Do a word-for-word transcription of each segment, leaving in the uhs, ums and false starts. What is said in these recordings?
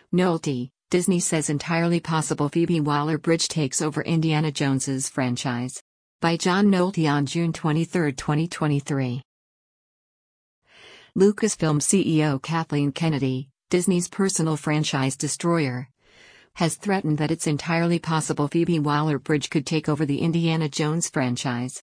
Nolte, Disney says entirely possible Phoebe Waller-Bridge takes over Indiana Jones's franchise. By John Nolte on June twenty-third, twenty twenty-three. Lucasfilm C E O Kathleen Kennedy, Disney's personal franchise destroyer, has threatened that it's entirely possible Phoebe Waller-Bridge could take over the Indiana Jones franchise.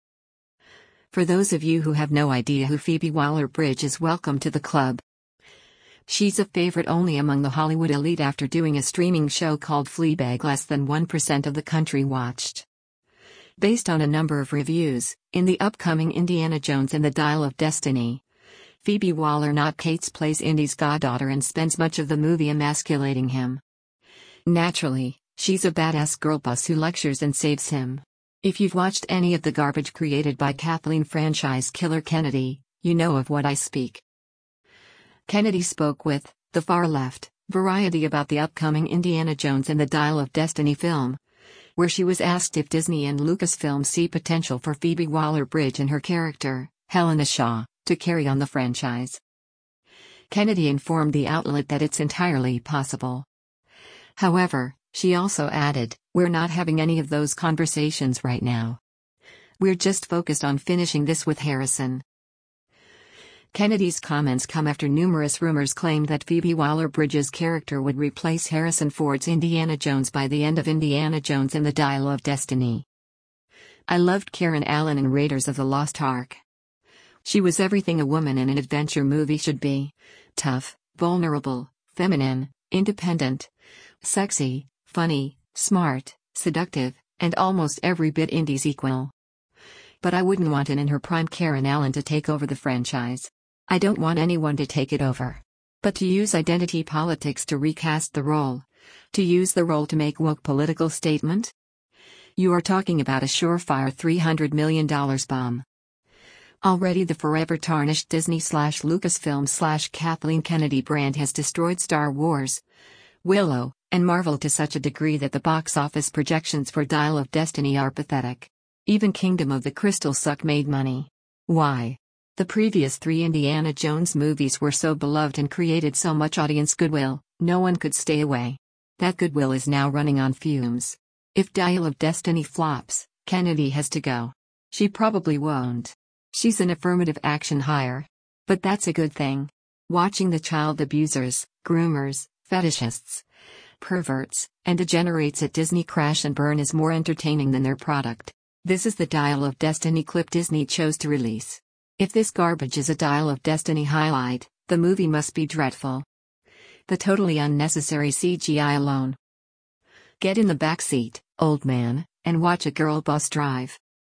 For those of you who have no idea who Phoebe Waller-Bridge is, welcome to the club. She's a favorite only among the Hollywood elite after doing a streaming show called Fleabag less than one percent of the country watched. Based on a number of reviews, in the upcoming Indiana Jones and the Dial of Destiny, Phoebe Waller-Bridge plays Indy's goddaughter and spends much of the movie emasculating him. Naturally, she's a badass girl boss who lectures and saves him. If you've watched any of the garbage created by Kathleen franchise killer Kennedy, you know of what I speak. Kennedy spoke with The Far Left, Variety about the upcoming Indiana Jones and the Dial of Destiny film, where she was asked if Disney and Lucasfilm see potential for Phoebe Waller-Bridge and her character, Helena Shaw, to carry on the franchise. Kennedy informed the outlet that it's entirely possible. However, she also added, "We're not having any of those conversations right now. We're just focused on finishing this with Harrison." Kennedy's comments come after numerous rumors claimed that Phoebe Waller-Bridge's character would replace Harrison Ford's Indiana Jones by the end of Indiana Jones and the Dial of Destiny. "I loved Karen Allen in Raiders of the Lost Ark. She was everything a woman in an adventure movie should be: tough, vulnerable, feminine, independent, sexy, funny, smart, seductive, and almost every bit Indy's equal. But I wouldn't want an in her prime Karen Allen to take over the franchise. I don't want anyone to take it over. But to use identity politics to recast the role, to use the role to make woke political statement? You are talking about a surefire three hundred million dollar bomb." Already the forever tarnished Disney slash Lucasfilm slash Kathleen Kennedy brand has destroyed Star Wars, Willow, and Marvel to such a degree that the box office projections for Dial of Destiny are pathetic. Even Kingdom of the Crystal Skull made money. Why? The previous three Indiana Jones movies were so beloved and created so much audience goodwill, no one could stay away. That goodwill is now running on fumes. If Dial of Destiny flops, Kennedy has to go. She probably won't. She's an affirmative action hire. But that's a good thing. Watching the child abusers, groomers, fetishists, perverts, and degenerates at Disney crash and burn is more entertaining than their product. This is the Dial of Destiny clip Disney chose to release. If this garbage is a Dial of Destiny highlight, the movie must be dreadful. The totally unnecessary C G I alone. Get in the back seat, old man, and watch a girl boss drive.